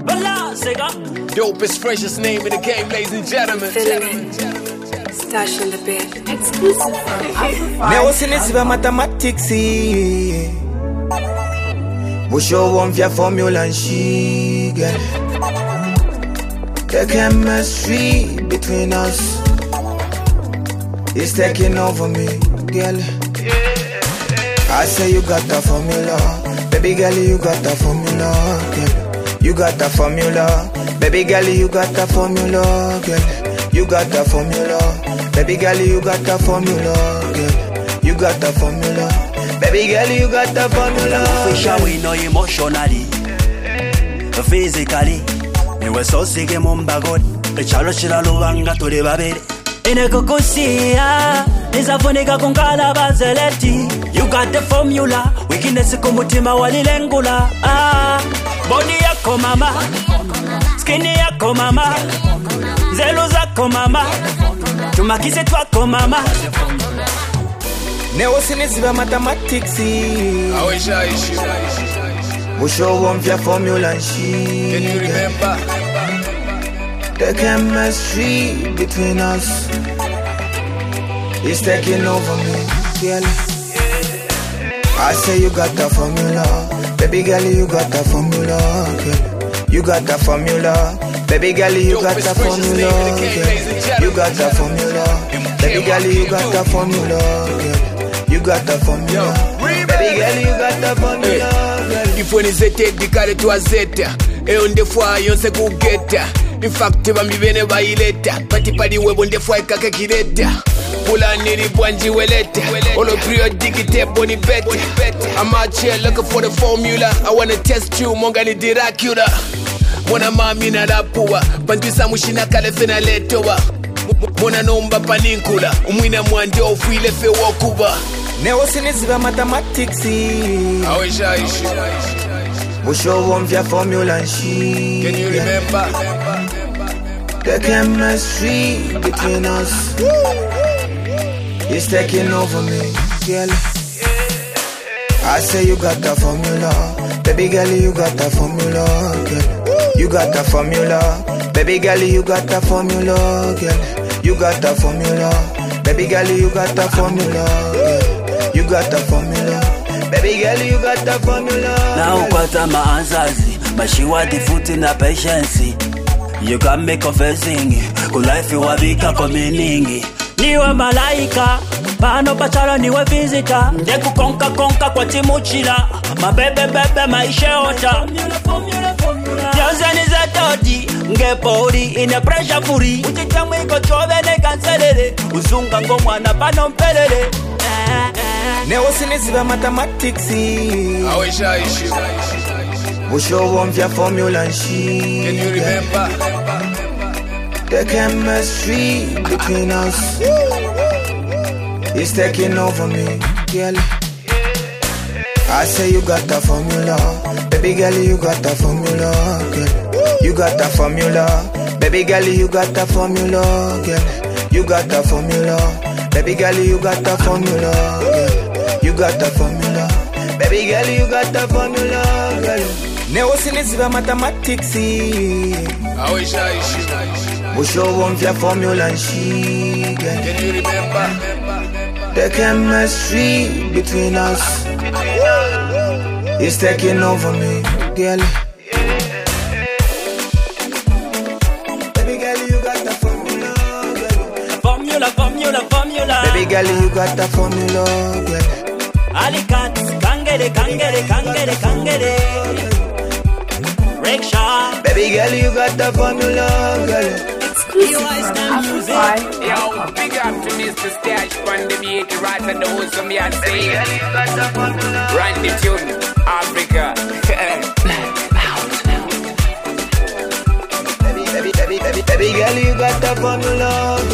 Dopest, freshest name in the game, ladies and gentlemen. Stash in the bed. Exclusive from Afro. Me was in this mathematics. We show one via formula and she get the chemistry between us is taking over me, girl. I say you got the formula, baby girl, you got the formula, girl. You got the formula, baby girl, you got the formula, girl. You got the formula, baby girl, you got the formula, girl. You got the formula, baby girl, you got the formula. Fisha we know emotionally, physically. Me we so sick mumba god, the chalo chila luanga to the babere. Ine kukusia, nizafunika kunkala bazeleti. You got the formula, weakness kumutima walilengula. Body yako mama, skin yako mama, zelu zako mama, tumakise twako mama. Ne was in this mathematics. I wish I we show one via formula and she. Can you remember? The chemistry between us is taking over me, girl. I say you got the formula, baby girl, you got the formula, girl. You got the formula, baby girl, you got the formula, girl. You got the formula, baby girl, you got the formula, girl. You got the formula, baby girl, you got the formula, girl. If when is a take the car to a zeta, on the fire, you say go get her. In fact, bambi bene baileta, pati padi webo on the fire kaka kireta. Pula niri bwanji weleta, olo periodic boni beta. I'm out here looking for the formula. I wanna test you, mongani Dracula. Mwana mami na rapua, bantu samushina kale fena letowa. Mwana nomba paninkula, umwina mwande ofuile fe wokuba. Ne was in this mathematics. I wish I should. We show one via formula and she. Can you remember? The chemistry between us is taking over me, girl. I say you got the formula, baby girl, you got the formula, girl. You got the formula, baby girl, you got the formula, girl. You got the formula, baby girl, you got the formula, girl. You got the formula, baby girl, you got the formula. Now ukwata maanzazi, mashiwa difuti na patience. You can make confessing, ku life wabika kwa meaning. Niwe malaika, pano pachalo niwe visitor. Ndeku konka kwa timu chila, mabebe bebe maisha ota. Janzani za todi, ngepori ine pressure furi. Uchitamu iko chove ne kanselele, uzunga ngomwana pano mpelele. Ne was in this mathematics. I wish I should. We show one via formula and she. Can you remember? The chemistry between us is taking over me, girl. I say you got the formula, baby girl, you got the formula, girl. You got the formula, baby girl, you got the formula, girl. You got the formula, baby girl, you got the formula, girl. You got the formula, baby girl, you got the formula, girl. Ne was in this mathematics. I wish I should. We show one via formula and she, girl. Can you remember? The chemistry between us is taking over me, girl. Baby girl, you got the formula, girl. Formula. Baby girl, you got the formula, girl. Alicat, kangere. Rickshaw. Baby girl, you got the formula, girl. Exclusive from Afro. Yo, big up to Mr. Stash from the beat, right and the whole some yard say. Run the tune, Africa. Baby girl, you got the formula,